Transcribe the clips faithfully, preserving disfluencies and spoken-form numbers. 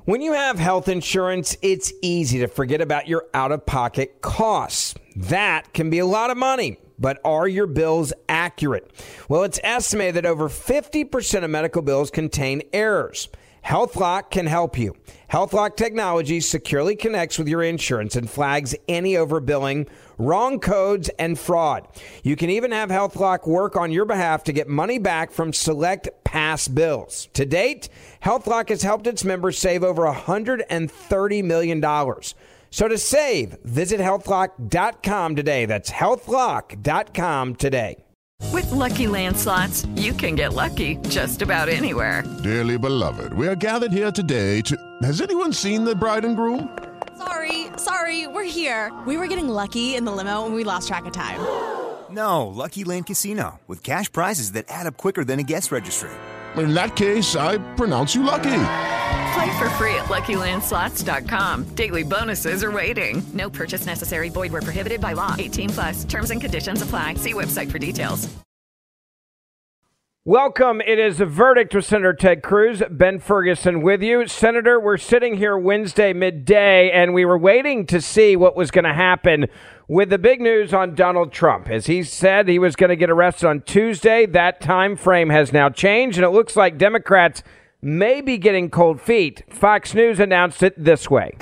When you have health insurance, it's easy to forget about your out-of-pocket costs. That can be a lot of money, but are your bills accurate? Well, it's estimated that over fifty percent of medical bills contain errors. HealthLock can help you. HealthLock technology securely connects with your insurance and flags any overbilling, wrong codes, and fraud. You can even have HealthLock work on your behalf to get money back from select past bills. To date, HealthLock has helped its members save over one hundred thirty million dollars. So to save, visit health lock dot com today. That's health lock dot com today. With Lucky Land Slots, you can get lucky just about anywhere. Dearly beloved, we are gathered here today to... Has anyone seen the bride and groom? Sorry, sorry, we're here. We were getting lucky in the limo and we lost track of time. No, Lucky Land Casino, with cash prizes that add up quicker than a guest registry. In that case, I pronounce you lucky. Play for free at lucky land slots dot com. Daily bonuses are waiting. No purchase necessary. Void where prohibited by law. eighteen plus. Terms and conditions apply. See website for details. Welcome. It is a verdict with Senator Ted Cruz. Ben Ferguson with you. Senator, we're sitting here Wednesday midday, and we were waiting to see what was going to happen with the big news on Donald Trump. As he said he was going to get arrested on Tuesday, that time frame has now changed, and it looks like Democrats may be getting cold feet. Fox News announced it this way.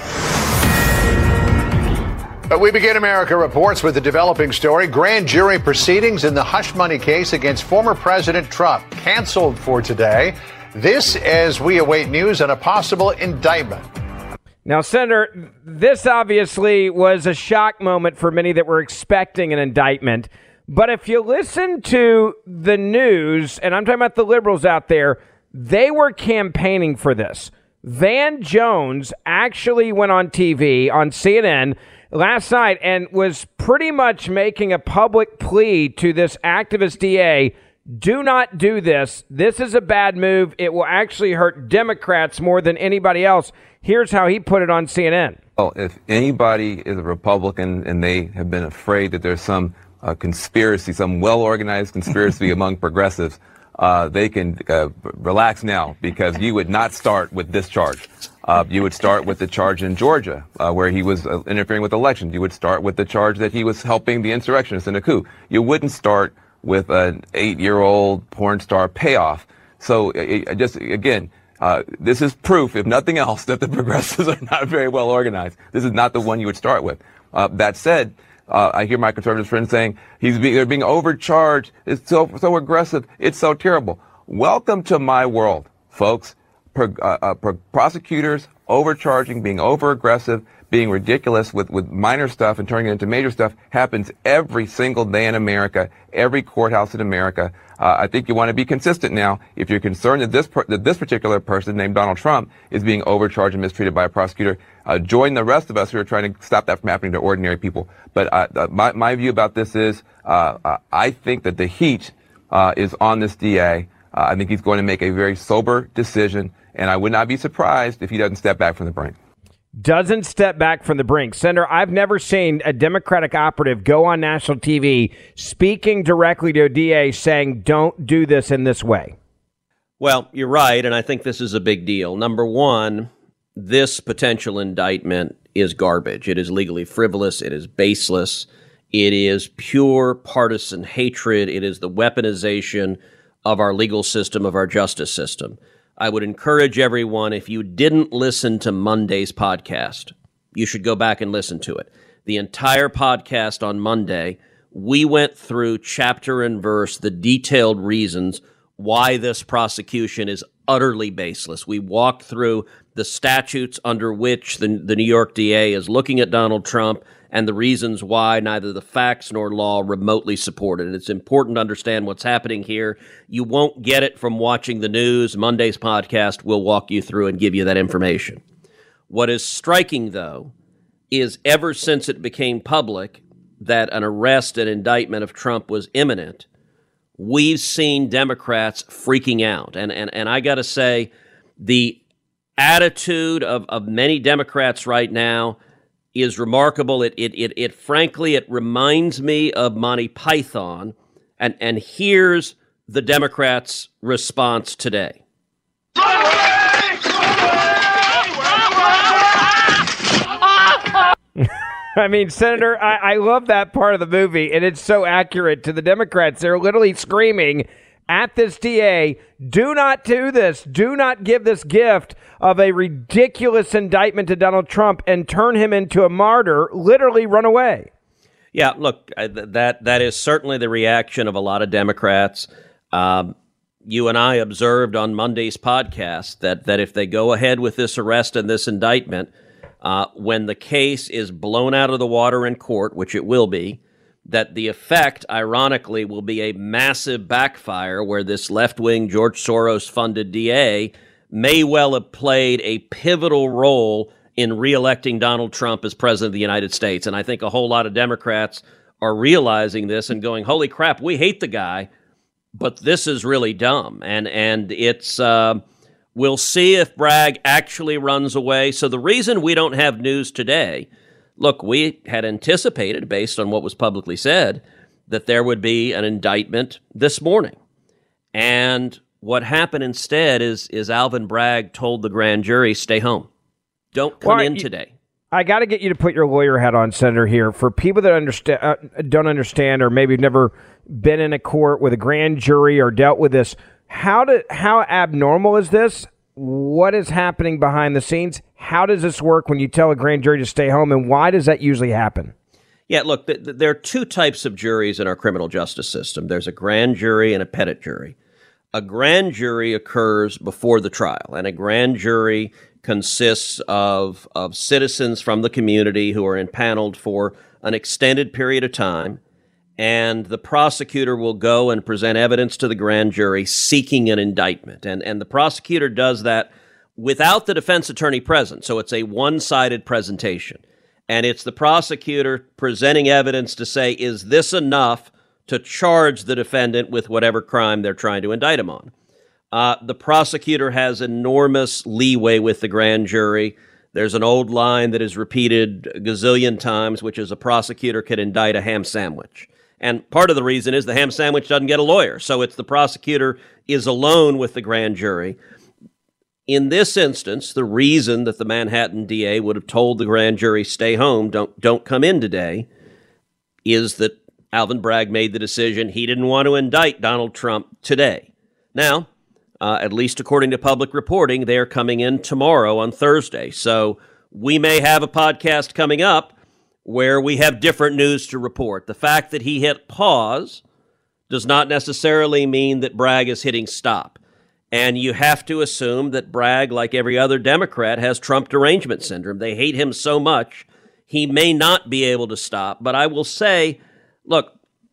But we begin America Reports with a developing story. Grand jury proceedings in the hush money case against former President Trump canceled for today. This as we await news on a possible indictment. Now, Senator, this obviously was a shock moment for many that were expecting an indictment. But if you listen to the news, and I'm talking about the liberals out there, they were campaigning for this. Van Jones actually went on T V on C N N last night and was pretty much making a public plea to this activist D A. Do not do this. This is a bad move. It will actually hurt Democrats more than anybody else. Here's how he put it on C N N. Well, if anybody is a Republican and they have been afraid that there's some uh, conspiracy, some well-organized conspiracy among progressives, uh, they can uh, relax now, because you would not start with this charge. Uh, you would start with the charge in Georgia, uh, where he was uh, interfering with elections. You would start with the charge that he was helping the insurrectionists in a coup. You wouldn't start with an eight-year-old porn star payoff. So it, it just, again, uh, this is proof, if nothing else, that the progressives are not very well organized. This is not the one you would start with. Uh, that said, uh, I hear my conservative friends saying he's be, they're being overcharged. It's so so aggressive. It's so terrible. Welcome to my world, folks. Pro, uh, uh, pro, prosecutors overcharging, being over-aggressive, being ridiculous with, with minor stuff and turning it into major stuff happens every single day in America, every courthouse in America. Uh, I think you want to be consistent now. If you're concerned that this per, that this particular person named Donald Trump is being overcharged and mistreated by a prosecutor, uh, join the rest of us who are trying to stop that from happening to ordinary people. But uh, uh, my, my view about this is uh, uh, I think that the heat uh, is on this D A. Uh, I think he's going to make a very sober decision, and I would not be surprised if he doesn't step back from the brink. Doesn't step back from the brink. Senator, I've never seen a Democratic operative go on national T V speaking directly to a D A saying, don't do this in this way. Well, you're right, and I think this is a big deal. Number one, this potential indictment is garbage. It is legally frivolous. It is baseless. It is pure partisan hatred. It is the weaponization of our legal system, of our justice system. I would encourage everyone, if you didn't listen to Monday's podcast, you should go back and listen to it. The entire podcast on Monday, we went through chapter and verse, the detailed reasons why this prosecution is utterly baseless. We walked through the statutes under which the, the New York D A is looking at Donald Trump and the reasons why neither the facts nor law remotely support it. It's important to understand what's happening here. You won't get it from watching the news. Monday's podcast will walk you through and give you that information. What is striking, though, is ever since it became public that an arrest and indictment of Trump was imminent, we've seen Democrats freaking out. And and, and I got to say, the attitude of, of many Democrats right now is remarkable. It, it, it, it, frankly, it reminds me of Monty Python. And, and here's the Democrats' response today. I mean, Senator, I, I love that part of the movie, and it's so accurate to the Democrats. They're literally screaming at this D A, do not do this. Do not give this gift of a ridiculous indictment to Donald Trump and turn him into a martyr, literally run away. Yeah, look, that that is certainly the reaction of a lot of Democrats. Um, you and I observed on Monday's podcast that, that if they go ahead with this arrest and this indictment, uh, when the case is blown out of the water in court, which it will be, that the effect, ironically, will be a massive backfire where this left-wing George Soros-funded D A may well have played a pivotal role in re-electing Donald Trump as president of the United States. And I think a whole lot of Democrats are realizing this and going, holy crap, we hate the guy, but this is really dumb. And and it's uh, we'll see if Bragg actually runs away. So the reason we don't have news today, look, we had anticipated, based on what was publicly said, that there would be an indictment this morning. And what happened instead is is Alvin Bragg told the grand jury, stay home. Don't come well, in you, today. I got to get you to put your lawyer hat on, Senator, here. For people that understand, uh, don't understand or maybe have never been in a court with a grand jury or dealt with this, how do, how abnormal is this? What is happening behind the scenes? How does this work when you tell a grand jury to stay home, and why does that usually happen? Yeah, look, th- th- there are two types of juries in our criminal justice system. There's a grand jury and a petit jury. A grand jury occurs before the trial, and a grand jury consists of, of citizens from the community who are impaneled for an extended period of time, and the prosecutor will go and present evidence to the grand jury seeking an indictment. And, and the prosecutor does that without the defense attorney present, so it's a one-sided presentation. And it's the prosecutor presenting evidence to say, is this enough to charge the defendant with whatever crime they're trying to indict him on? Uh, the prosecutor has enormous leeway with the grand jury. There's an old line that is repeated a gazillion times, which is a prosecutor could indict a ham sandwich. And part of the reason is the ham sandwich doesn't get a lawyer. So it's the prosecutor is alone with the grand jury. In this instance, the reason that the Manhattan D A would have told the grand jury, stay home, don't don't come in today, is that Alvin Bragg made the decision he didn't want to indict Donald Trump today. Now, uh, at least according to public reporting, they are coming in tomorrow on Thursday. So we may have a podcast coming up where we have different news to report. The fact that he hit pause does not necessarily mean that Bragg is hitting stop. And you have to assume that Bragg, like every other Democrat, has Trump derangement syndrome. They hate him so much, he may not be able to stop. But I will say, look,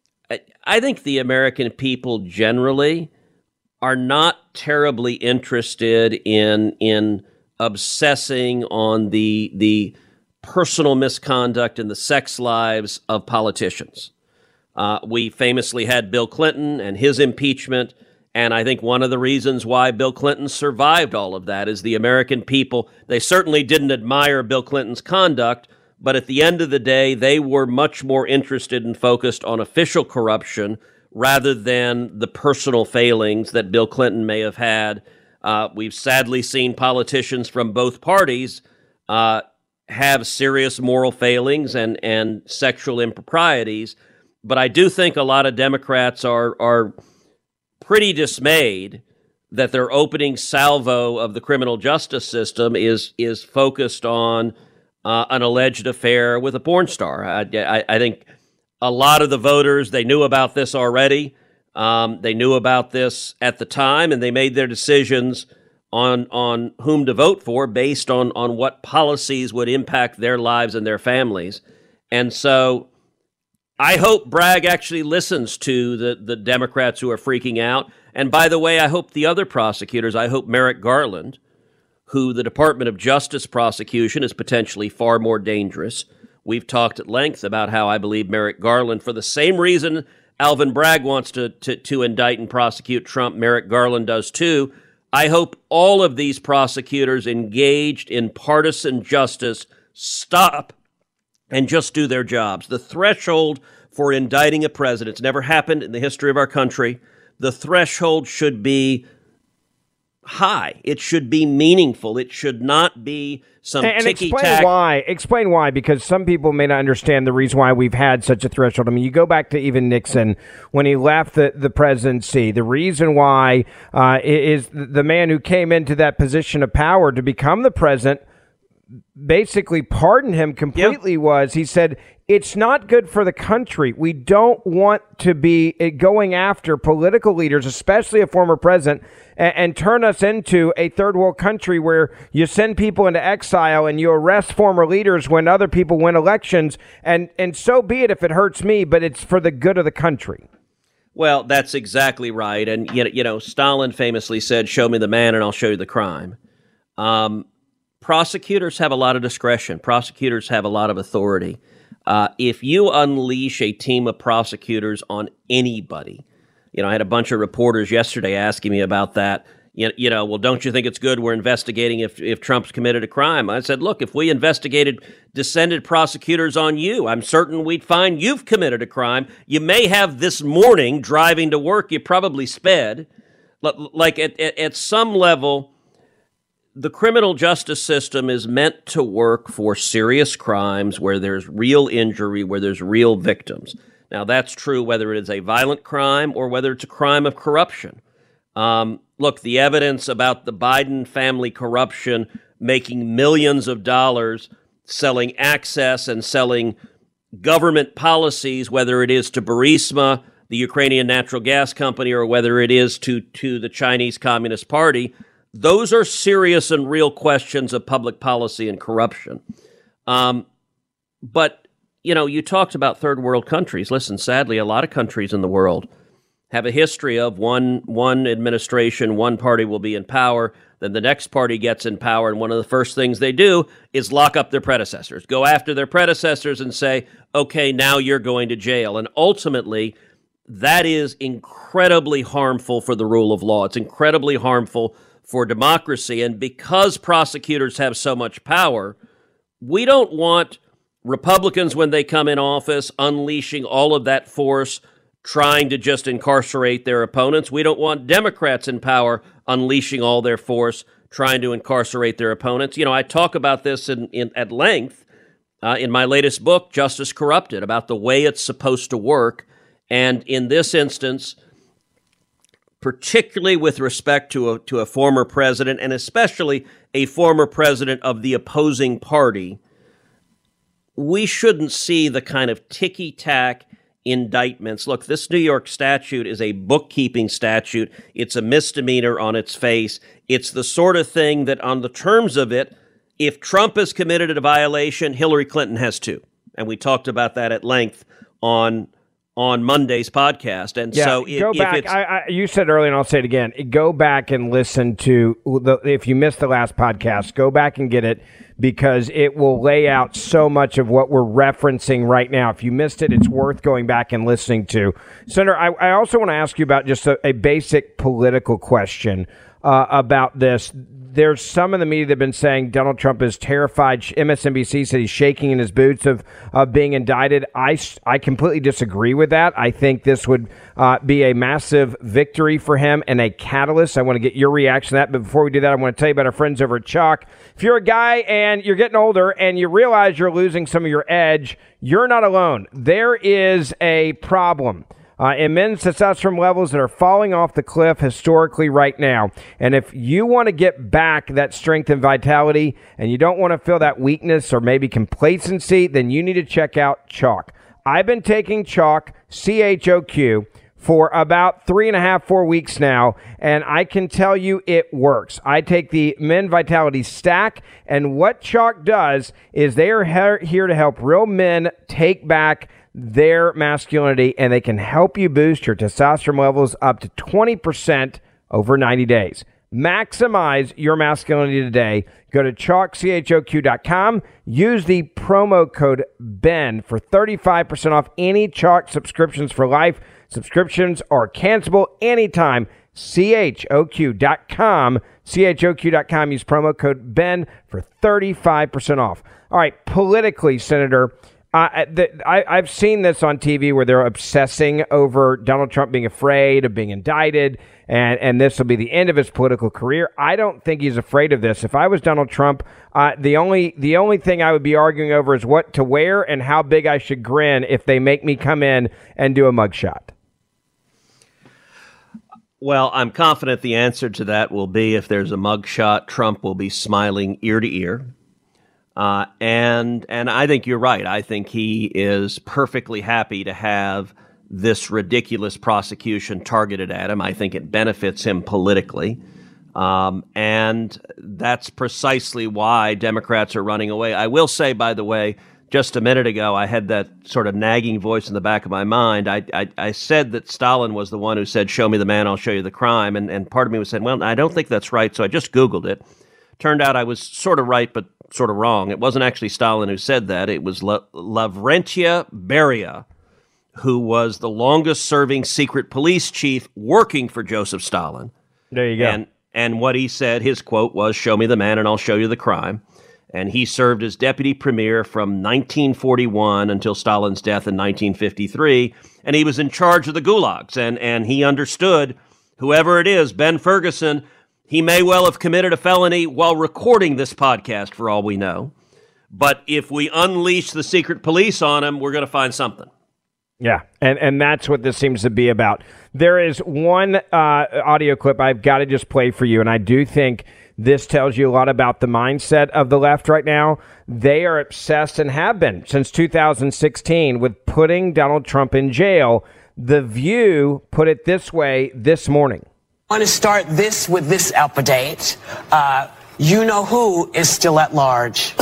I think the American people generally are not terribly interested in in obsessing on the the personal misconduct and the sex lives of politicians. Uh, we famously had Bill Clinton and his impeachment, and I think one of the reasons why Bill Clinton survived all of that is the American people, they certainly didn't admire Bill Clinton's conduct, but at the end of the day, they were much more interested and focused on official corruption rather than the personal failings that Bill Clinton may have had. Uh, we've sadly seen politicians from both parties uh, have serious moral failings and, and sexual improprieties. But I do think a lot of Democrats are are pretty dismayed that their opening salvo of the criminal justice system is is focused on uh, an alleged affair with a porn star. I, I, I think a lot of the voters, they knew about this already. Um, they knew about this at the time, and they made their decisions on on whom to vote for based on, on what policies would impact their lives and their families. And so I hope Bragg actually listens to the, the Democrats who are freaking out. And by the way, I hope the other prosecutors, I hope Merrick Garland, who the Department of Justice prosecution is potentially far more dangerous. We've talked at length about how I believe Merrick Garland, for the same reason Alvin Bragg wants to, to, to indict and prosecute Trump, Merrick Garland does too. I hope all of these prosecutors engaged in partisan justice stop and just do their jobs. The threshold for indicting a president, it's never happened in the history of our country. The threshold should be high. It should be meaningful. It should not be some and, and ticky-tack. Explain why. Explain why, because some people may not understand the reason why we've had such a threshold. I mean, you go back to even Nixon when he left the, the presidency. The reason why uh, is the man who came into that position of power to become the president basically pardoned him completely. Yep. Was he said, it's not good for the country. We don't want to be going after political leaders, especially a former president, and, and turn us into a third world country where you send people into exile and you arrest former leaders when other people win elections. And, and so be it if it hurts me, but it's for the good of the country. Well, that's exactly right. And, you know, Stalin famously said, show me the man and I'll show you the crime. Um, prosecutors have a lot of discretion. Prosecutors have a lot of authority. Uh, if you unleash a team of prosecutors on anybody, you know, I had a bunch of reporters yesterday asking me about that. You, you know, well, don't you think it's good we're investigating if, if Trump's committed a crime? I said, look, if we investigated descended prosecutors on you, I'm certain we'd find you've committed a crime. You may have this morning driving to work, you probably sped. Like at, at, at some level, the criminal justice system is meant to work for serious crimes where there's real injury, where there's real victims. Now, that's true whether it is a violent crime or whether it's a crime of corruption. Um, look, the evidence about the Biden family corruption making millions of dollars selling access and selling government policies, whether it is to Burisma, the Ukrainian natural gas company, or whether it is to, to the Chinese Communist Party, those are serious and real questions of public policy and corruption. Um, but, you know, you talked about third world countries. Listen, sadly, a lot of countries in the world have a history of one one administration, one party will be in power, then the next party gets in power, and one of the first things they do is lock up their predecessors, go after their predecessors and say, okay, now you're going to jail. And ultimately, that is incredibly harmful for the rule of law. It's incredibly harmful for democracy. And because prosecutors have so much power, we don't want Republicans, when they come in office, unleashing all of that force, trying to just incarcerate their opponents. We don't want Democrats in power unleashing all their force, trying to incarcerate their opponents. You know, I talk about this in, in at length uh, in my latest book, Justice Corrupted, about the way it's supposed to work. And in this instance, particularly with respect to a, to a former president, and especially a former president of the opposing party, we shouldn't see the kind of ticky-tack indictments. Look, this New York statute is a bookkeeping statute. It's a misdemeanor on its face. It's the sort of thing that on the terms of it, if Trump has committed a violation, Hillary Clinton has too. And we talked about that at length on on Monday's podcast. And yeah, so if, go back. if it's, I, I, you said earlier, and I'll say it again, go back and listen to, the, if you missed the last podcast, go back and get it, because it will lay out so much of what we're referencing right now. If you missed it, it's worth going back and listening to. Senator, I, I also want to ask you about just a, a basic political question uh, about this. There's some in the media that have been saying Donald Trump is terrified. M S N B C said he's shaking in his boots of, of being indicted. I, I completely disagree with that. I think this would uh, be a massive victory for him and a catalyst. I want to get your reaction to that. But before we do that, I want to tell you about our friends over at Chalk. If you're a guy and you're getting older and you realize you're losing some of your edge, you're not alone. There is a problem Uh, in men's testosterone levels that are falling off the cliff historically right now. And if you want to get back that strength and vitality, and you don't want to feel that weakness or maybe complacency, then you need to check out Chalk. I've been taking Chalk, C H O Q, for about three and a half, four weeks now, and I can tell you it works. I take the Men Vitality Stack, and what Chalk does is they are he- here to help real men take back their masculinity, and they can help you boost your testosterone levels up to twenty percent over ninety days. Maximize your masculinity today. Go to chalk choq dot com. Use the promo code BEN for thirty-five percent off any Chalk subscriptions for life. Subscriptions are cancelable anytime. choq dot com. choq dot com. Use promo code BEN for thirty-five percent off. All right, politically, Senator, Uh, the, I, I've seen this on T V where they're obsessing over Donald Trump being afraid of being indicted, and, and this will be the end of his political career. I don't think he's afraid of this. If I was Donald Trump, uh, the only the only thing I would be arguing over is what to wear and how big I should grin if they make me come in and do a mugshot. Well, I'm confident the answer to that will be if there's a mugshot, Trump will be smiling ear to ear. Uh, and and I think you're right. I think he is perfectly happy to have this ridiculous prosecution targeted at him. I think it benefits him politically. Um, and that's precisely why Democrats are running away. I will say, by the way, just a minute ago, I had that sort of nagging voice in the back of my mind. I, I, I said that Stalin was the one who said, show me the man, I'll show you the crime. And, and part of me was saying, well, I don't think that's right. So I just Googled it. Turned out I was sort of right, but sort of wrong. It wasn't actually Stalin who said that. It was La- Lavrentiy Beria, who was the longest-serving secret police chief working for Joseph Stalin. There you go. And, and what he said, his quote was, show me the man and I'll show you the crime. And he served as deputy premier from nineteen forty-one until Stalin's death in nineteen fifty-three. And he was in charge of the gulags. And, and he understood, whoever it is, Ben Ferguson, he may well have committed a felony while recording this podcast, for all we know. But if we unleash the secret police on him, we're going to find something. Yeah, and, and that's what this seems to be about. There is one uh, audio clip I've got to just play for you, and I do think this tells you a lot about the mindset of the left right now. They are obsessed and have been since two thousand sixteen with putting Donald Trump in jail. The View put it this way this morning. I want to start this with this update. Uh, you know who is still at large.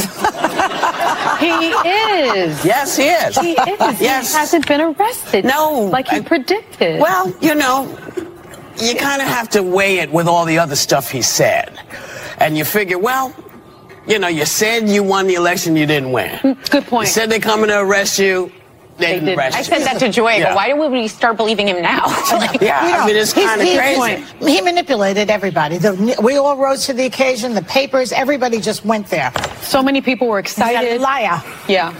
He is. Yes, he is. He is. Yes. He hasn't been arrested. No. Like you I, predicted. Well, you know, you kind of have to weigh it with all the other stuff he said. And you figure, well, you know, you said you won the election, you didn't win. Good point. You said they're coming to arrest you. They didn't arrest I you. said that to Joy. Yeah. But why do we start believing him now? Like, yeah, You know, I mean, it's kind of crazy. He manipulated everybody. The, we all rose to the occasion. The papers, everybody just went there. So many people were excited. He's a liar. Yeah.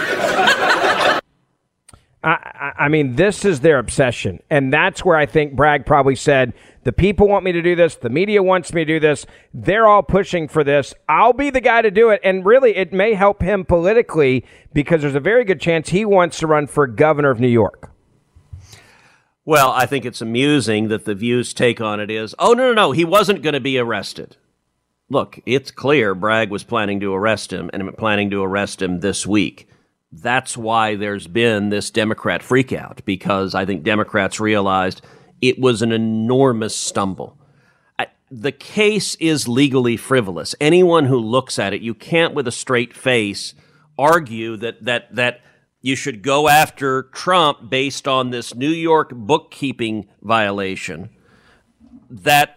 I, I mean, this is their obsession. And that's where I think Bragg probably said, the people want me to do this. The media wants me to do this. They're all pushing for this. I'll be the guy to do it. And really, it may help him politically because there's a very good chance he wants to run for governor of New York. Well, I think it's amusing that the View's take on it is, oh, no, no, no, he wasn't going to be arrested. Look, it's clear Bragg was planning to arrest him and planning to arrest him this week. That's why there's been this Democrat freakout, because I think Democrats realized it was an enormous stumble. I, the case is legally frivolous. Anyone who looks at it, you can't with a straight face argue that that that you should go after Trump based on this New York bookkeeping violation that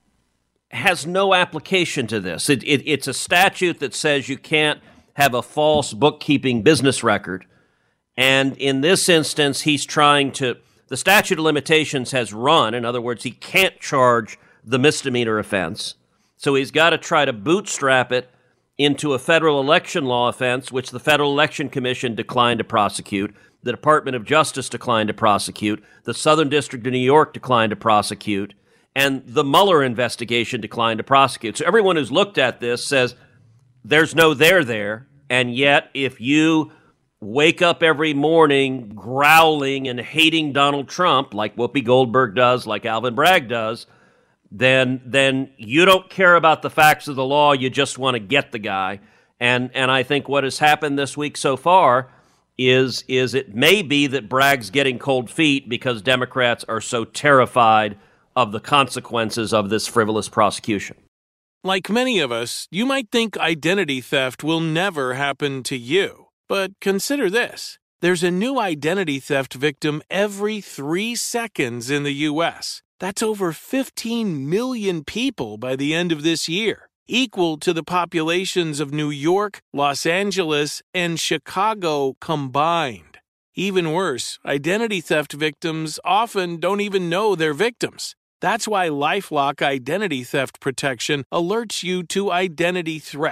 has no application to this. It, it, it's a statute that says you can't have a false bookkeeping business record. And in this instance, he's trying to, the statute of limitations has run. In other words, he can't charge the misdemeanor offense. So he's got to try to bootstrap it into a federal election law offense, which the Federal Election Commission declined to prosecute. The Department of Justice declined to prosecute. The Southern District of New York declined to prosecute. And the Mueller investigation declined to prosecute. So everyone who's looked at this says there's no there there. And yet, if you wake up every morning growling and hating Donald Trump, like Whoopi Goldberg does, like Alvin Bragg does, then then you don't care about the facts of the law. You just want to get the guy. And and I think what has happened this week so far is is it may be that Bragg's getting cold feet because Democrats are so terrified of the consequences of this frivolous prosecution. Like many of us, you might think identity theft will never happen to you. But consider this. There's a new identity theft victim every three seconds in the U S That's over fifteen million people by the end of this year, equal to the populations of New York, Los Angeles, and Chicago combined. Even worse, identity theft victims often don't even know they're victims. That's why LifeLock Identity Theft Protection alerts you to identity threats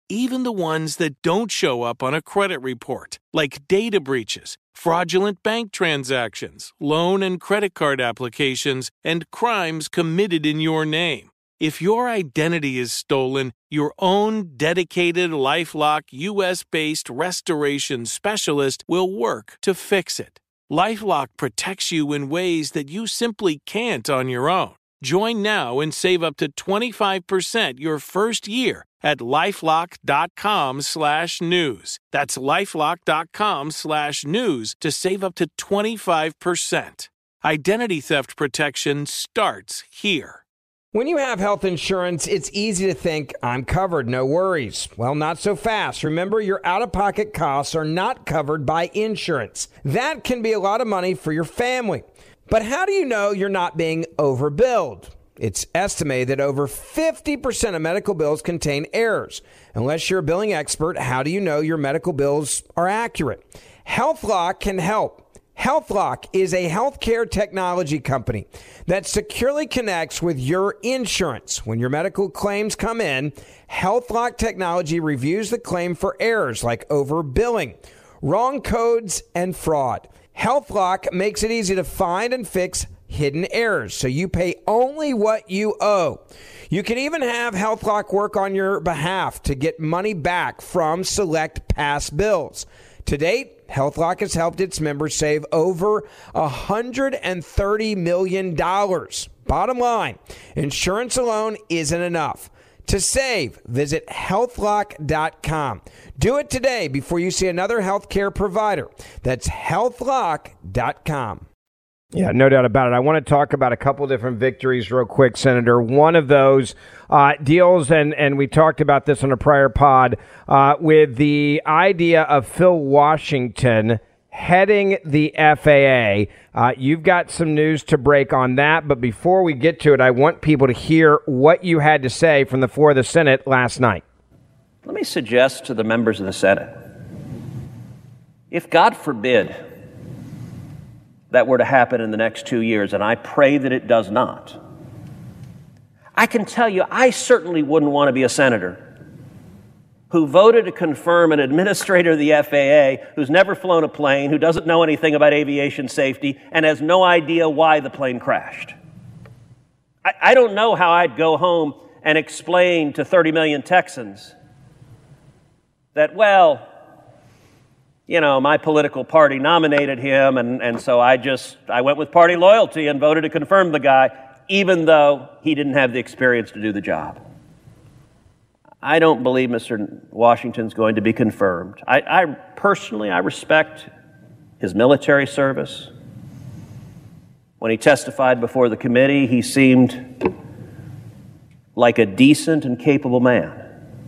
even the ones that don't show up on a credit report, like data breaches, fraudulent bank transactions, loan and credit card applications, and crimes committed in your name. If your identity is stolen, your own dedicated LifeLock U S-based restoration specialist will work to fix it. LifeLock protects you in ways that you simply can't on your own. Join now and save up to twenty-five percent your first year at LifeLock.com slash news. That's LifeLock.com slash news to save up to twenty-five percent. Identity theft protection starts here. When you have health insurance, it's easy to think, I'm covered, no worries. Well, not so fast. Remember, your out-of-pocket costs are not covered by insurance. That can be a lot of money for your family. But how do you know you're not being overbilled? It's estimated that over fifty percent of medical bills contain errors. Unless you're a billing expert, how do you know your medical bills are accurate? HealthLock can help. HealthLock is a healthcare technology company that securely connects with your insurance. When your medical claims come in, HealthLock technology reviews the claim for errors like overbilling, wrong codes, and fraud. HealthLock makes it easy to find and fix hidden errors, so you pay only what you owe. You can even have HealthLock work on your behalf to get money back from select past bills. To date, HealthLock has helped its members save over one hundred thirty million dollars. Bottom line, insurance alone isn't enough. To save, visit health lock dot com. Do it today before you see another healthcare provider. That's health lock dot com. Yeah, no doubt about it. I want to talk about a couple different victories real quick, Senator. One of those uh, deals, and, and we talked about this on a prior pod, uh, with the idea of Phil Washington heading the F A A. Uh, you've got some news to break on that, but before we get to it, I want people to hear what you had to say from the floor of the Senate last night. Let me suggest to the members of the Senate, if God forbid that were to happen in the next two years, and I pray that it does not, I can tell you I certainly wouldn't want to be a senator who voted to confirm an administrator of the F A A who's never flown a plane, who doesn't know anything about aviation safety, and has no idea why the plane crashed. I, I don't know how I'd go home and explain to thirty million Texans that, well, you know, my political party nominated him, and, and so I just, I went with party loyalty and voted to confirm the guy, even though he didn't have the experience to do the job. I don't believe Mister Washington's going to be confirmed. I, I personally, I respect his military service. When he testified before the committee, he seemed like a decent and capable man.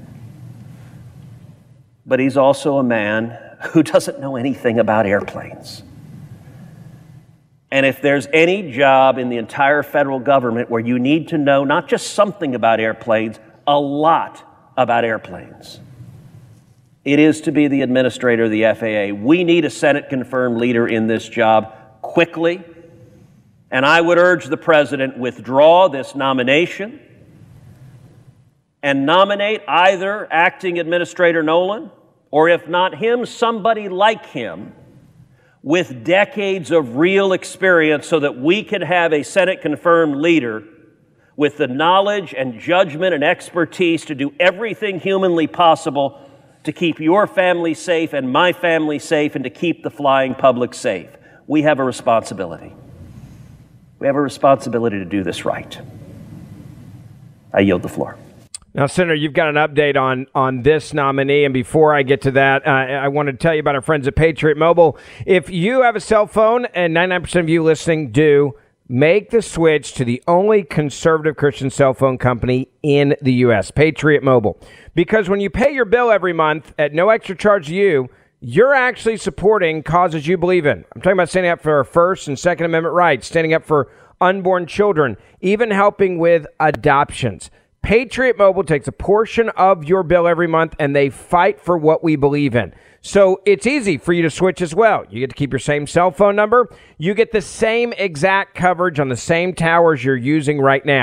But he's also a man who doesn't know anything about airplanes. And if there's any job in the entire federal government where you need to know not just something about airplanes, a lot about airplanes, it is to be the administrator of the F A A. We need a Senate-confirmed leader in this job quickly, and I would urge the president withdraw this nomination and nominate either acting Administrator Nolan, or if not him, somebody like him with decades of real experience so that we can have a Senate-confirmed leader with the knowledge and judgment and expertise to do everything humanly possible to keep your family safe and my family safe and to keep the flying public safe. We have a responsibility. We have a responsibility to do this right. I yield the floor. Now, Senator, you've got an update on, on this nominee, and before I get to that, uh, I want to tell you about our friends at Patriot Mobile. If you have a cell phone, and ninety-nine percent of you listening do, make the switch to the only conservative Christian cell phone company in the U S, Patriot Mobile. Because when you pay your bill every month at no extra charge to you, you're actually supporting causes you believe in. I'm talking about standing up for our First and Second Amendment rights, standing up for unborn children, even helping with adoptions. Patriot Mobile takes a portion of your bill every month, and they fight for what we believe in. So it's easy for you to switch as well. You get to keep your same cell phone number. You get the same exact coverage on the same towers you're using right now.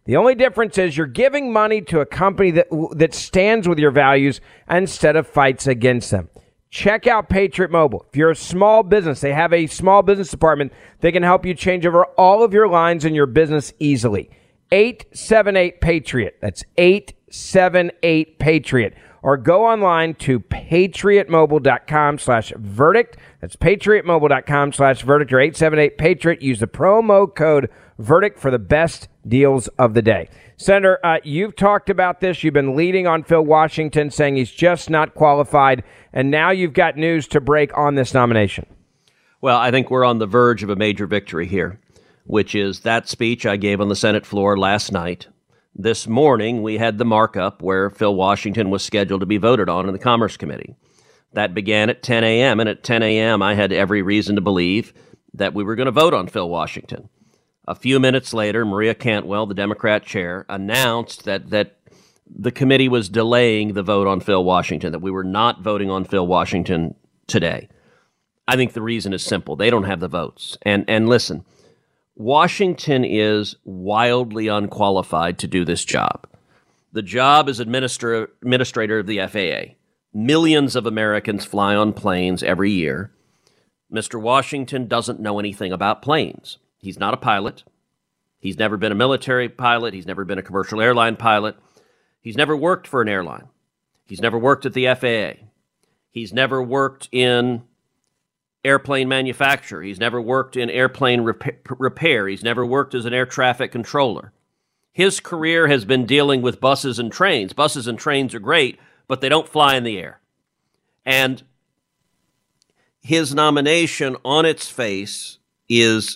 The only difference is you're giving money to a company that that stands with your values instead of fights against them. Check out Patriot Mobile. If you're a small business, they have a small business department. They can help you change over all of your lines in your business easily. eight seven eight Patriot. That's eight seven eight Patriot. Or go online to patriotmobile.com slash verdict. That's patriotmobile.com slash verdict or eight seven eight Patriot. Use the promo code verdict for the best deals of the day. Senator, uh, you've talked about this. You've been leading on Phil Washington, saying he's just not qualified. And now you've got news to break on this nomination. Well, I think we're on the verge of a major victory here, which is that speech I gave on the Senate floor last night. This morning, we had the markup where Phil Washington was scheduled to be voted on in the Commerce Committee. That began at ten a.m., and at ten a.m., I had every reason to believe that we were going to vote on Phil Washington. A few minutes later, Maria Cantwell, the Democrat chair, announced that that the committee was delaying the vote on Phil Washington, that we were not voting on Phil Washington today. I think the reason is simple. They don't have the votes. And and listen, Washington is wildly unqualified to do this job. The job is administrator, administrator of the F A A. Millions of Americans fly on planes every year. Mister Washington doesn't know anything about planes. He's not a pilot. He's never been a military pilot. He's never been a commercial airline pilot. He's never worked for an airline. He's never worked at the F A A. He's never worked in airplane manufacture. He's never worked in airplane rep- repair. He's never worked as an air traffic controller. His career has been dealing with buses and trains. Buses and trains are great, but they don't fly in the air. And his nomination on its face is,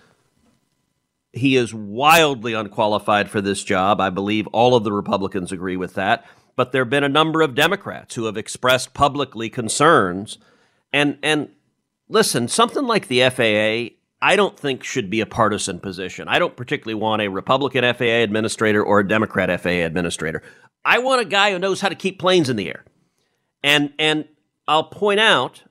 he is wildly unqualified for this job. I believe all of the Republicans agree with that. But there have been a number of Democrats who have expressed publicly concerns. And, and listen, something like the F A A, I don't think should be a partisan position. I don't particularly want a Republican F A A administrator or a Democrat F A A administrator. I want a guy who knows how to keep planes in the air. And, and I'll point out,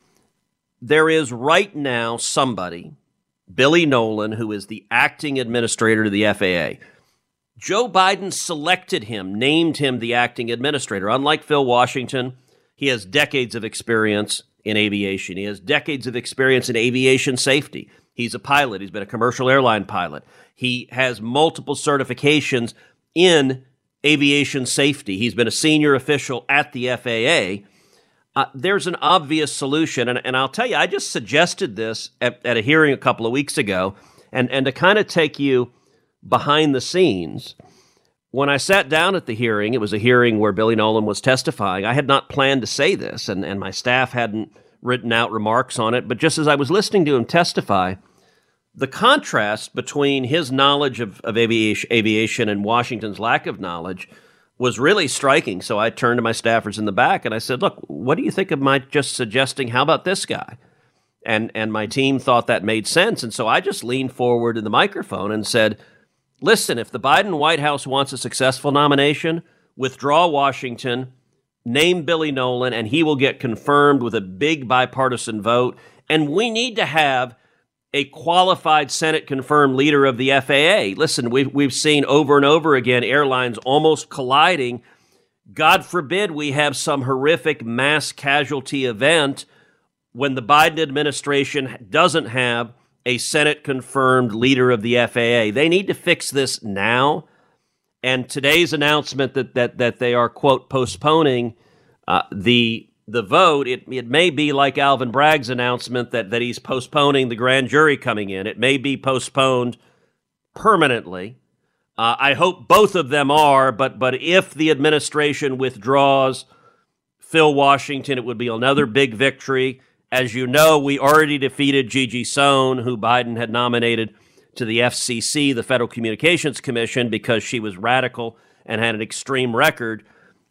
there is right now somebody, Billy Nolan, who is the acting administrator to the F A A. Joe Biden selected him, named him the acting administrator. Unlike Phil Washington, he has decades of experience in aviation. He has decades of experience in aviation safety. He's a pilot. He's been a commercial airline pilot. He has multiple certifications in aviation safety. He's been a senior official at the F A A. Uh, there's an obvious solution, and, and I'll tell you, I just suggested this at, at a hearing a couple of weeks ago, and, and to kind of take you behind the scenes, when I sat down at the hearing, it was a hearing where Billy Nolan was testifying. I had not planned to say this, and, and my staff hadn't written out remarks on it, but just as I was listening to him testify, the contrast between his knowledge of, of aviation, aviation and Washington's lack of knowledge was really striking. So I turned to my staffers in the back and I said, look, what do you think of my just suggesting, how about this guy? And and my team thought that made sense. And so I just leaned forward in the microphone and said, listen, if the Biden White House wants a successful nomination, withdraw Washington, name Billy Nolan, and he will get confirmed with a big bipartisan vote. And we need to have a qualified Senate-confirmed leader of the F A A. Listen, we've, we've seen over and over again airlines almost colliding. God forbid we have some horrific mass casualty event when the Biden administration doesn't have a Senate-confirmed leader of the F A A. They need to fix this now. And today's announcement that that that they are, quote, postponing uh, the the vote, it it may be like Alvin Bragg's announcement that, that he's postponing the grand jury coming in. It may be postponed permanently. Uh, I hope both of them are, but but if the administration withdraws Phil Washington, it would be another big victory. As you know, we already defeated Gigi Sohn, who Biden had nominated to the F C C, the Federal Communications Commission, because she was radical and had an extreme record.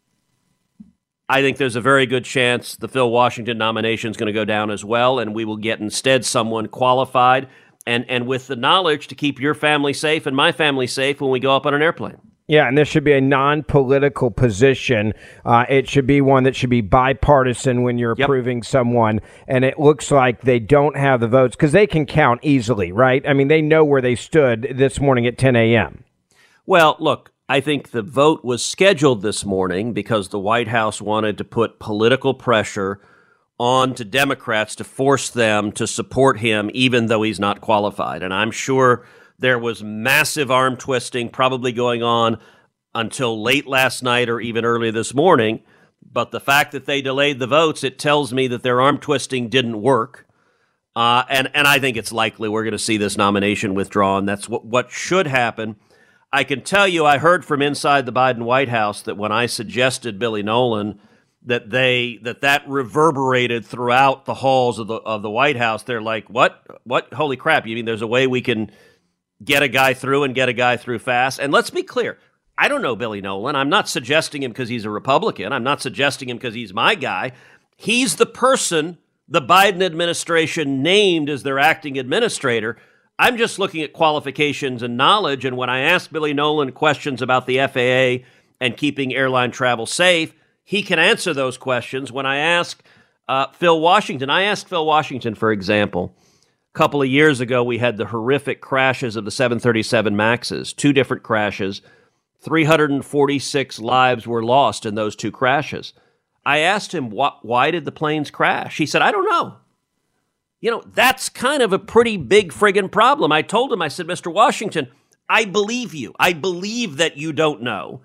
I think there's a very good chance the Phil Washington nomination is going to go down as well, and we will get instead someone qualified and, and with the knowledge to keep your family safe and my family safe when we go up on an airplane. Yeah, and this should be a non-political position. Uh, it should be one that should be bipartisan when you're yep. approving someone. And it looks like they don't have the votes because they can count easily, right? I mean, they know where they stood this morning at ten a.m. Well, look, I think the vote was scheduled this morning because the White House wanted to put political pressure on to Democrats to force them to support him, even though he's not qualified. And I'm sure there was massive arm twisting probably going on until late last night or even early this morning. But the fact that they delayed the votes, it tells me that their arm twisting didn't work. Uh, and, and I think it's likely we're going to see this nomination withdrawn. That's what, what should happen. I can tell you, I heard from inside the Biden White House that when I suggested Billy Nolan, that they that that reverberated throughout the halls of the of the White House. They're like, what? What? Holy crap. You mean there's a way we can get a guy through and get a guy through fast? And let's be clear. I don't know Billy Nolan. I'm not suggesting him because he's a Republican. I'm not suggesting him because he's my guy. He's the person the Biden administration named as their acting administrator. I'm just looking at qualifications and knowledge. And when I ask Billy Nolan questions about the F A A and keeping airline travel safe, he can answer those questions. When I ask uh, Phil Washington, I asked Phil Washington, for example, a couple of years ago, we had the horrific crashes of the seven thirty-seven MAXes, two different crashes. three hundred forty-six lives were lost in those two crashes. I asked him, wh- why did the planes crash? He said, I don't know. You know, that's kind of a pretty big friggin' problem. I told him, I said, Mister Washington, I believe you. I believe that you don't know.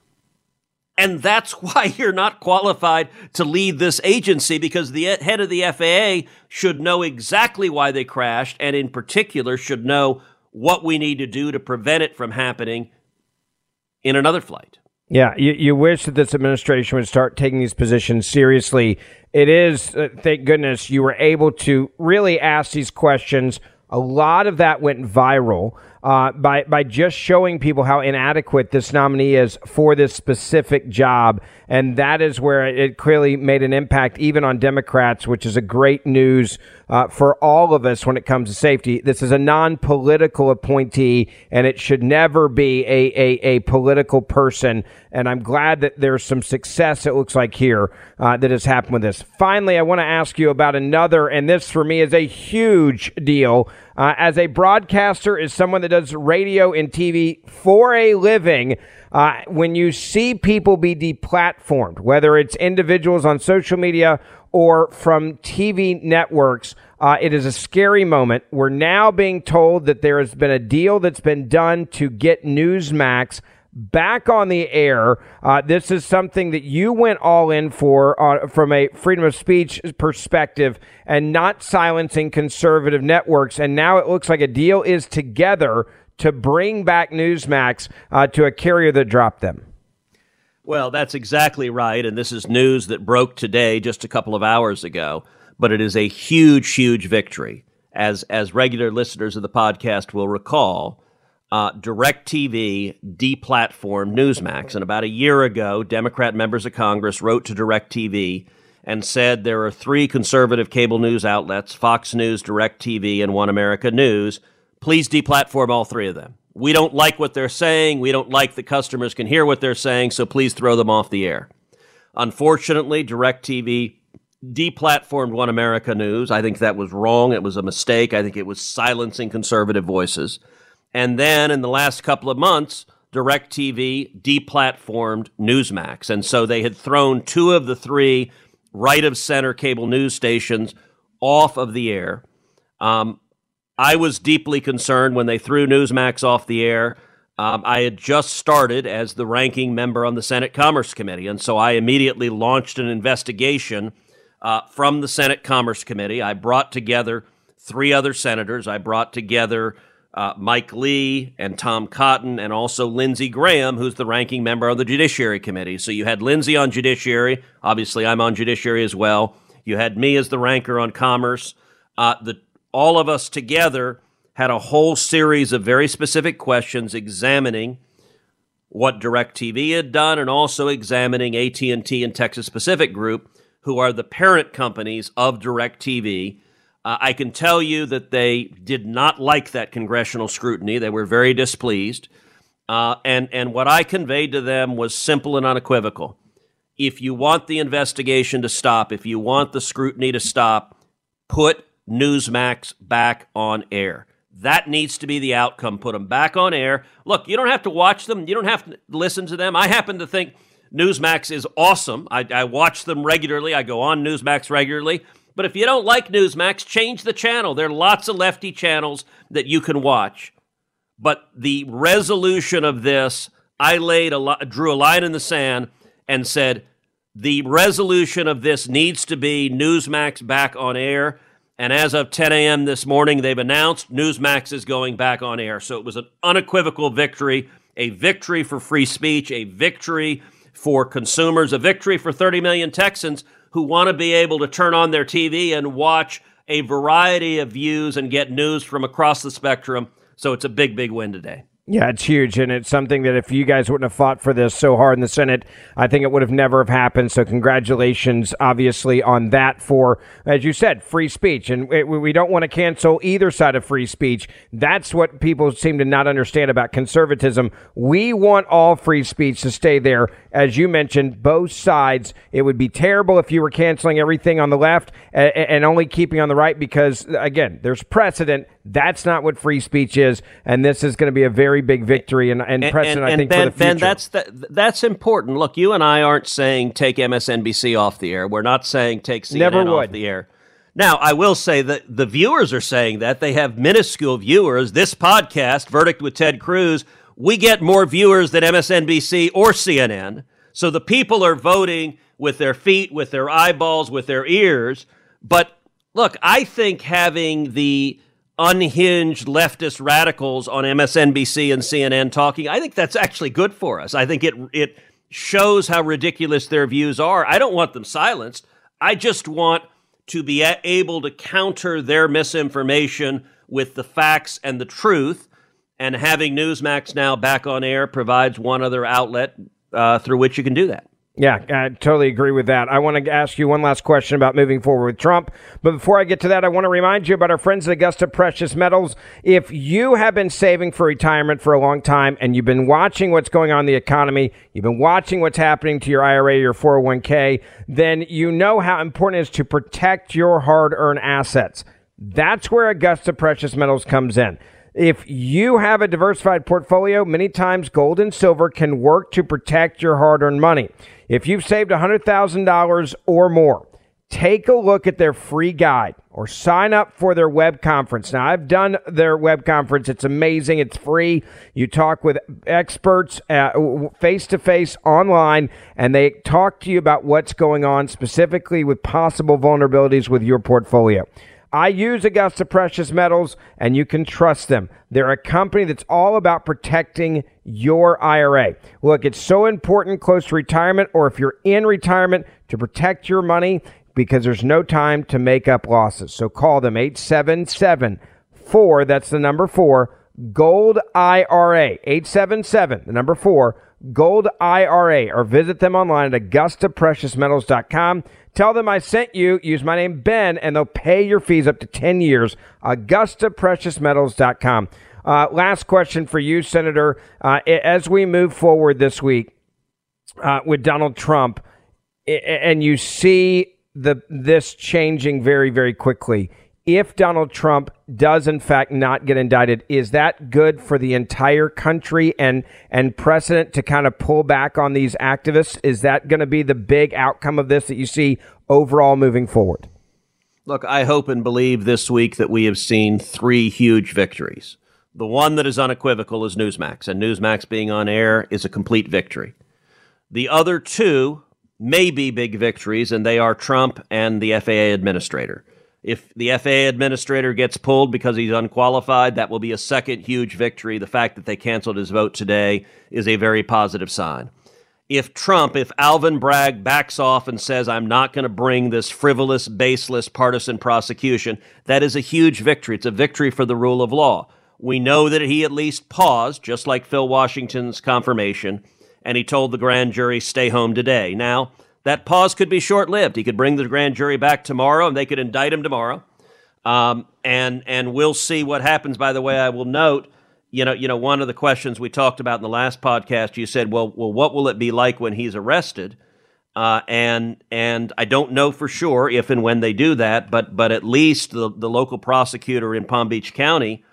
And that's why you're not qualified to lead this agency, because the head of the F A A should know exactly why they crashed, and in particular should know what we need to do to prevent it from happening in another flight. Yeah, you, you wish that this administration would start taking these positions seriously. It is, uh, thank goodness, you were able to really ask these questions. A lot of that went viral uh, by by just showing people how inadequate this nominee is for this specific job. And that is where it clearly made an impact even on Democrats, which is a great news uh, for all of us when it comes to safety. This is a non-political appointee, and it should never be a, a, a political person. And I'm glad that there's some success, it looks like, here uh, that has happened with this. Finally, I want to ask you about another, and this for me is a huge deal. Uh, as a broadcaster, as someone that does radio and T V for a living, uh, when you see people be deplatformed, whether it's individuals on social media or from T V networks, uh, it is a scary moment. We're now being told that there has been a deal that's been done to get Newsmax back on the air. Uh, this is something that you went all in for uh, from a freedom of speech perspective and not silencing conservative networks. And now it looks like a deal is together to bring back Newsmax uh, to a carrier that dropped them. Well, that's exactly right. And this is news that broke today, just a couple of hours ago. But it is a huge, huge victory. As, as regular listeners of the podcast will recall, Uh, DirecTV deplatformed Newsmax. And about a year ago, Democrat members of Congress wrote to DirecTV and said there are three conservative cable news outlets, Fox News, DirecTV, and One America News. Please deplatform all three of them. We don't like what they're saying. We don't like that customers can hear what they're saying, so please throw them off the air. Unfortunately, DirecTV deplatformed One America News. I think that was wrong. It was a mistake. I think it was silencing conservative voices. And then in the last couple of months, DirecTV deplatformed Newsmax. And so they had thrown two of the three right-of-center cable news stations off of the air. Um, I was deeply concerned when they threw Newsmax off the air. Um, I had just started as the ranking member on the Senate Commerce Committee, and so I immediately launched an investigation uh, from the Senate Commerce Committee. I brought together three other senators. I brought together Uh, Mike Lee and Tom Cotton, and also Lindsey Graham, who's the ranking member of the Judiciary Committee. So you had Lindsey on Judiciary. Obviously, I'm on Judiciary as well. You had me as the ranker on Commerce. Uh, the, all of us together had a whole series of very specific questions examining what DirecTV had done and also examining A T and T and Texas Pacific Group, who are the parent companies of DirecTV. Uh, I can tell you that they did not like that congressional scrutiny. They were very displeased. Uh, and, and what I conveyed to them was simple and unequivocal. If you want the investigation to stop, if you want the scrutiny to stop, put Newsmax back on air. That needs to be the outcome. Put them back on air. Look, you don't have to watch them. You don't have to listen to them. I happen to think Newsmax is awesome. I, I watch them regularly. I go on Newsmax regularly. But if you don't like Newsmax, change the channel. There are lots of lefty channels that you can watch. But the resolution of this, I laid a drew a line in the sand and said, the resolution of this needs to be Newsmax back on air. And as of ten a.m. this morning, they've announced Newsmax is going back on air. So it was an unequivocal victory, a victory for free speech, a victory for consumers, a victory for thirty million Texans who want to be able to turn on their T V and watch a variety of views and get news from across the spectrum. So it's a big, big win today. Yeah, it's huge, and it's something that if you guys wouldn't have fought for this so hard in the Senate, I think it would have never have happened. So congratulations, obviously, on that for, as you said, free speech. And we don't want to cancel either side of free speech. That's what people seem to not understand about conservatism. We want all free speech to stay there. As you mentioned, both sides. It would be terrible if you were canceling everything on the left and only keeping on the right because, again, there's precedent. That's not what free speech is, and this is going to be a very big victory and, and, and precedent, and, and I think, Ben, for the future. Ben, that's, the, that's important. Look, you and I aren't saying take M S N B C off the air. We're not saying take C N N Never would. off the air. Now, I will say that the viewers are saying that. They have minuscule viewers. This podcast, Verdict with Ted Cruz, we get more viewers than M S N B C or C N N. So the people are voting with their feet, with their eyeballs, with their ears. But look, I think having the unhinged leftist radicals on M S N B C and C N N talking, I think that's actually good for us. I think it it shows how ridiculous their views are. I don't want them silenced. I just want to be able to counter their misinformation with the facts and the truth. And having Newsmax now back on air provides one other outlet uh, through which you can do that. Yeah, I totally agree with that. I want to ask you one last question about moving forward with Trump. But before I get to that, I want to remind you about our friends at Augusta Precious Metals. If you have been saving for retirement for a long time and you've been watching what's going on in the economy, you've been watching what's happening to your I R A or your four oh one k, then you know how important it is to protect your hard-earned assets. That's where Augusta Precious Metals comes in. If you have a diversified portfolio, many times gold and silver can work to protect your hard-earned money. If you've saved one hundred thousand dollars or more, take a look at their free guide or sign up for their web conference. Now, I've done their web conference. It's amazing. It's free. You talk with experts uh, face-to-face online, and they talk to you about what's going on specifically with possible vulnerabilities with your portfolio. I use Augusta Precious Metals, and you can trust them. They're a company that's all about protecting your I R A. Look, it's so important close to retirement, or if you're in retirement, to protect your money because there's no time to make up losses. So call them eight seven seven, four, that's the number four, GOLD I R A, eight seven seven, the number four, GOLD I R A, or visit them online at augusta precious metals dot com. Tell them I sent you, use my name Ben, and they'll pay your fees up to ten years, augusta precious metals dot com. Uh, last question for you, Senator. Uh, as we move forward this week uh, with Donald Trump, and you see the this changing very, very quickly, if Donald Trump does, in fact, not get indicted, is that good for the entire country and, and precedent to kind of pull back on these activists? Is that going to be the big outcome of this that you see overall moving forward? Look, I hope and believe this week that we have seen three huge victories. The one that is unequivocal is Newsmax, and Newsmax being on air is a complete victory. The other two may be big victories, and they are Trump and the F A A administrator. If the F A A administrator gets pulled because he's unqualified, that will be a second huge victory. The fact that they canceled his vote today is a very positive sign. If Trump, if Alvin Bragg backs off and says, I'm not going to bring this frivolous, baseless, partisan prosecution, that is a huge victory. It's a victory for the rule of law. We know that he at least paused, just like Phil Washington's confirmation, and he told the grand jury, stay home today. Now, that pause could be short-lived. He could bring the grand jury back tomorrow, and they could indict him tomorrow. Um, and and we'll see what happens. By the way, I will note, you know, you know, one of the questions we talked about in the last podcast, you said, well, well, what will it be like when he's arrested? Uh, and and I don't know for sure if and when they do that, but but at least the, the local prosecutor in Palm Beach County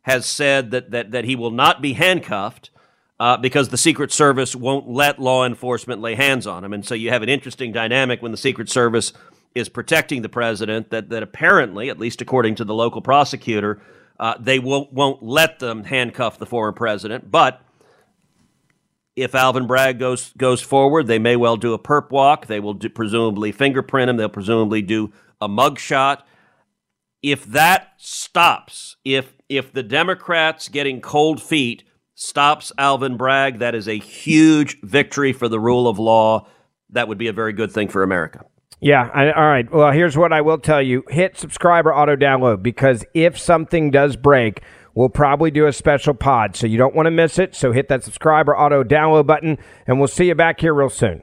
has said that that, that he will not be handcuffed uh, because the Secret Service won't let law enforcement lay hands on him. And so you have an interesting dynamic when the Secret Service is protecting the president, that, that apparently, at least according to the local prosecutor, uh, they won't, won't let them handcuff the former president. But if Alvin Bragg goes goes forward, they may well do a perp walk. They will do, presumably fingerprint him. They'll presumably do a mugshot. If that stops, if if the Democrats getting cold feet stops Alvin Bragg, that is a huge victory for the rule of law. That would be a very good thing for America. Yeah. I, all right. Well, here's what I will tell you. Hit subscribe or auto download, because if something does break, we'll probably do a special pod, so you don't want to miss it. So hit that subscribe or auto download button, and we'll see you back here real soon.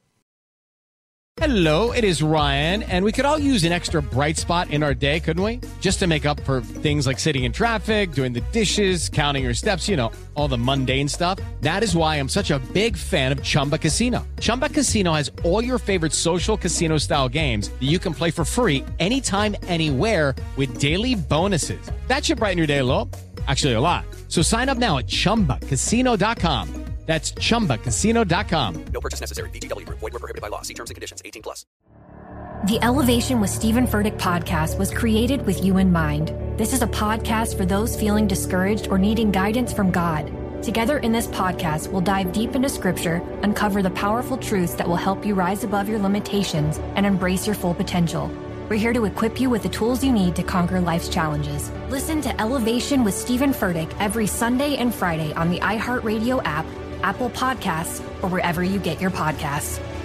Hello, it is Ryan, and we could all use an extra bright spot in our day, couldn't we? Just to make up for things like sitting in traffic, doing the dishes, counting your steps, you know, all the mundane stuff. That is why I'm such a big fan of Chumba Casino. Chumba Casino has all your favorite social casino-style games that you can play for free anytime, anywhere with daily bonuses. That should brighten your day a little. Actually, a lot. So sign up now at chumba casino dot com. That's chumba casino dot com. No purchase necessary. V G W Group. Void where prohibited by law. See terms and conditions. eighteen plus. The Elevation with Stephen Furtick podcast was created with you in mind. This is a podcast for those feeling discouraged or needing guidance from God. Together in this podcast, we'll dive deep into Scripture, uncover the powerful truths that will help you rise above your limitations and embrace your full potential. We're here to equip you with the tools you need to conquer life's challenges. Listen to Elevation with Stephen Furtick every Sunday and Friday on the iHeartRadio app, Apple Podcasts, or wherever you get your podcasts.